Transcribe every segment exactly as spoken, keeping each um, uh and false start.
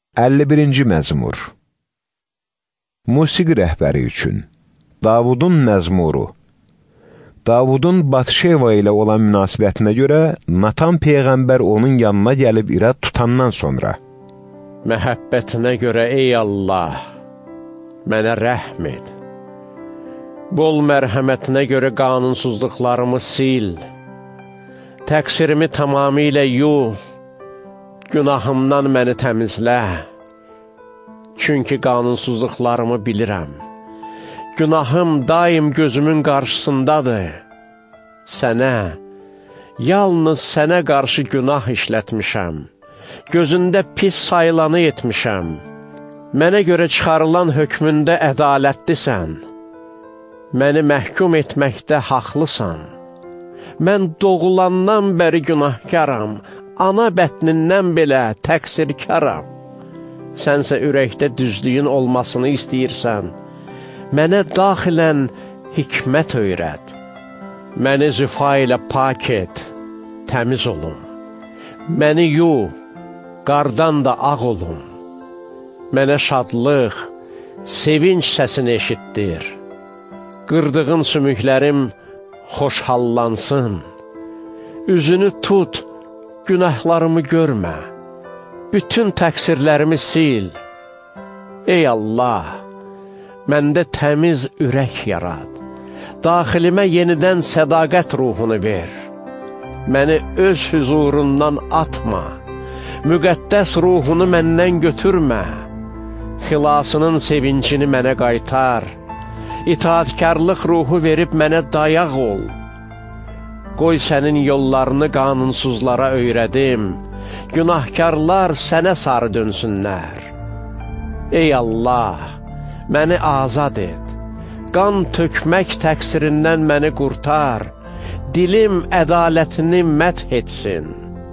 əlli birinci məzmur. Musiqi rəhbəri üçün Davudun məzmuru. Davudun Batşeva ilə olan münasibətinə görə Natan Peyğəmbər onun yanına gəlib irad tutandan sonra: Məhəbbətinə görə ey Allah, mənə rəhm et. Bol mərhəmətinə görə qanunsuzluqlarımı sil. Təqsirimi tamamilə yu, günahımdan məni təmizlə. Çünki qanunsuzluqlarımı bilirəm. Günahım daim gözümün qarşısındadır. Sənə, yalnız sənə qarşı günah işlətmişəm. Gözündə pis sayılanı etmişəm. Mənə görə çıxarılan hökmündə ədalətlisən. Məni məhkum etməkdə haqlısan. Mən doğulandan bəri günahkaram, ana bətnindən belə təqsirkaram. Sənsə ürəkdə düzlüyün olmasını istəyirsən. Mənə daxilən hikmət öyrət. Məni züfa ilə pak et, təmiz olum. Məni yu, qardan da ağ olum. Mənə şadlıq, sevinç səsini eşitdir. Qırdığın sümüklərim xoşhallansın. Üzünü tut, günahlarımı görmə. Bütün təqsirlərimi sil. Ey Allah, məndə təmiz ürək yarad. Daxilimə yenidən sədaqət ruhunu ver. Məni öz huzurundan atma. Müqəddəs ruhunu məndən götürmə. Xilasının sevincini mənə qaytar. İtaatkarlıq ruhu verib mənə dayaq ol. Qoy sənin yollarını qanunsuzlara öyrədim. Günahkarlar sənə sarı dönsünlər. Ey Allah, məni azad et. Qan tökmək təqsirindən məni qurtar. Dilim ədalətini məth etsin.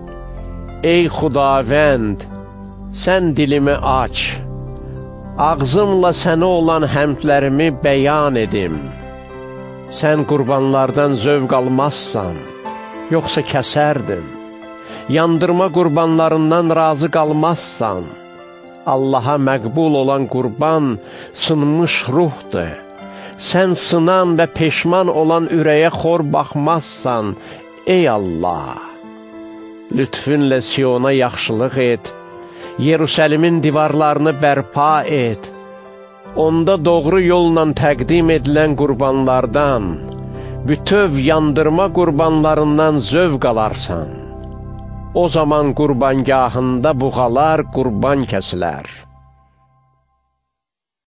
Ey Xudavənd, sən dilimi aç. Ağzımla sənə olan həmdlərimi bəyan edim. Sən qurbanlardan zövq almazsan, yoxsa kəsərdim. Yandırma qurbanlarından razı qalmazsan. Allaha məqbul olan qurban sınmış ruhdur. Sən sınan və peşman olan ürəyə xor baxmazsan, ey Allah. Lütfünlə Siyona yaxşılıq et, Yerusəlimin divarlarını bərpa et. Onda doğru yolla təqdim edilən qurbanlardan, bütöv yandırma qurbanlarından zövq alarsan. O zaman qurbangahında buğalar qurban kəsilər.